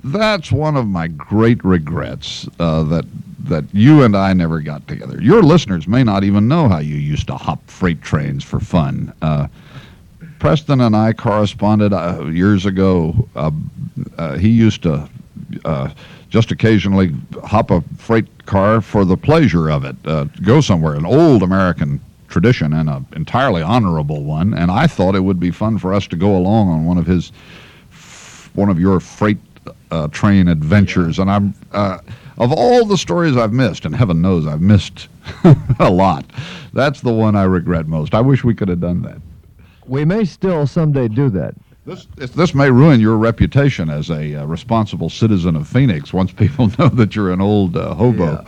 That's one of my great regrets, that you and I never got together. Your listeners may not even know how you used to hop freight trains for fun. Preston and I corresponded years ago. He used to just occasionally hop a freight car for the pleasure of it, go somewhere, an old American tradition and an entirely honorable one. And I thought it would be fun for us to go along on one of your freight train adventures. And I'm of all the stories I've missed, and heaven knows I've missed a lot, that's the one I regret most. I wish we could have done that. We may still someday do that. This may ruin your reputation as a responsible citizen of Phoenix once people know that you're an old hobo.